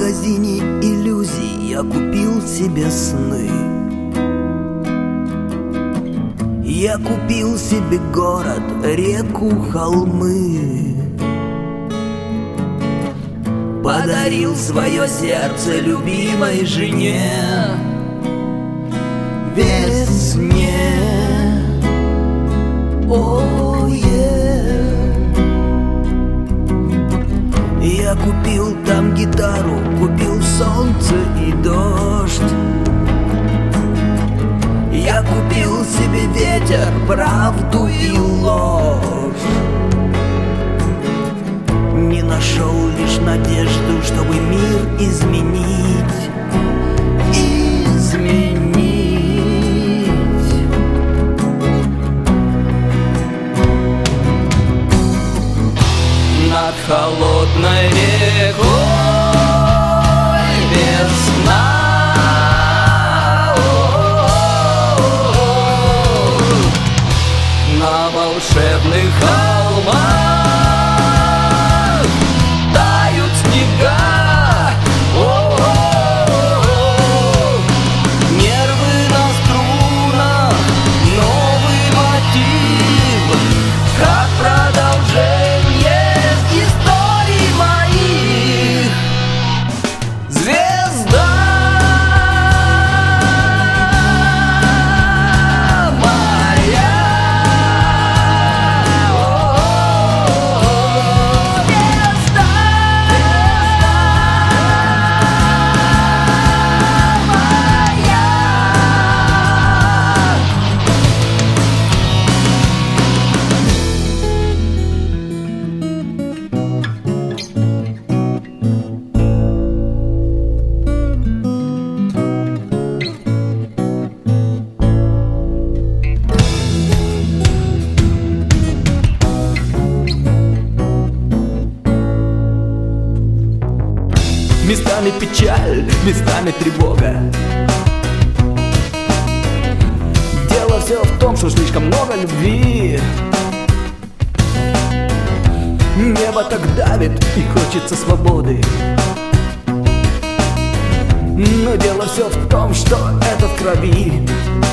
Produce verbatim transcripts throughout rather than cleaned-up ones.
магазине иллюзий я купил себе сны. Я купил себе город, реку, холмы. Подарил свое сердце любимой жене, весне. Oh, yeah. Я купил там гитару, купил солнце и дождь. Я купил себе ветер, правду и ложь. Не нашел лишь надежду, чтобы мир изменить. Изменить. Над холодной рекой весна. На волшебных холмах тают снега. Нервы на струнах, новый мотив, как продолжение историй моих. Звезда местами печаль, местами тревога. Дело все в том, что слишком много любви. Небо так давит и хочется свободы. Но дело все в том, что это в крови.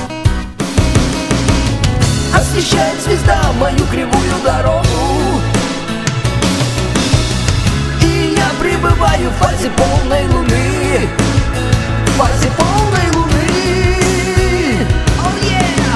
Освещает звезда мою кривую дорогу. Пребываю в фазе полной луны, в фазе полной луны. Oh, yeah!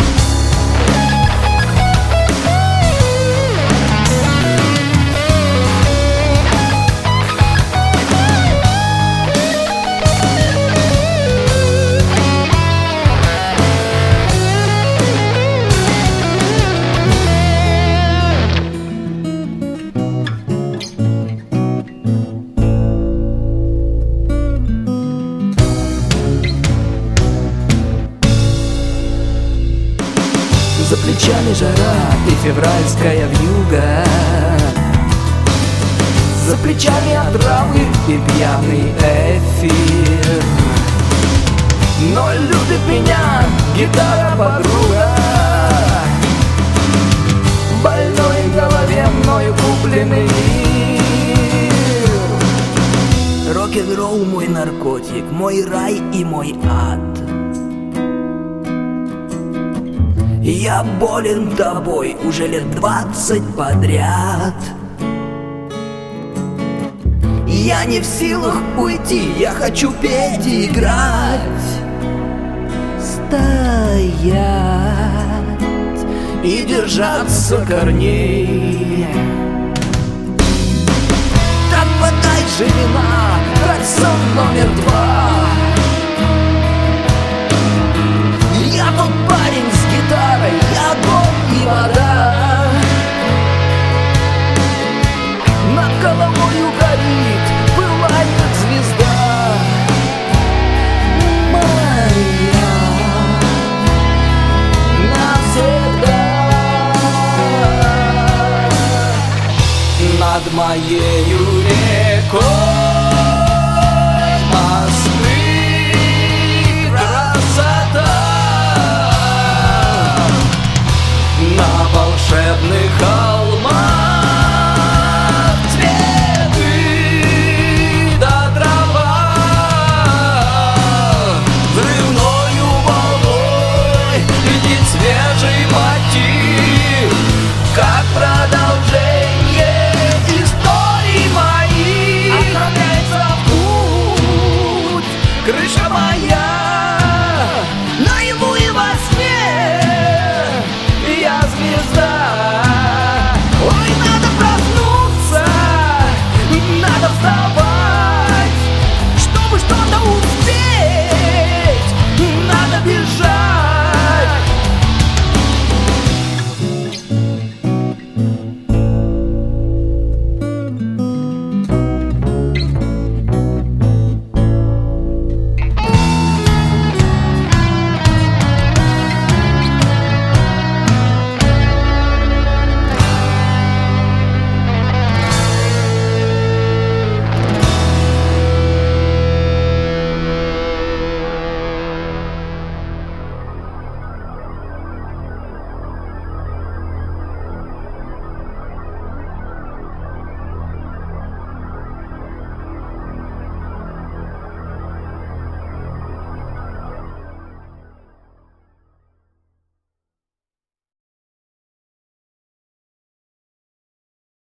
За плечами жара и февральская вьюга. За плечами отравы и пьяный эфир. Но любит меня гитара-подруга. В больной голове мною купленный мир. Рок-н-ролл мой наркотик, мой рай и мой ад. Я болен тобой уже лет двадцать подряд. Я не в силах уйти, я хочу петь и играть. Стоять и держаться корней. Так подай же вина, как сон номер два. Я тот парень с гитарой, я огонь и вода. Над головою горит, пылает звезда моя навсегда. Над моей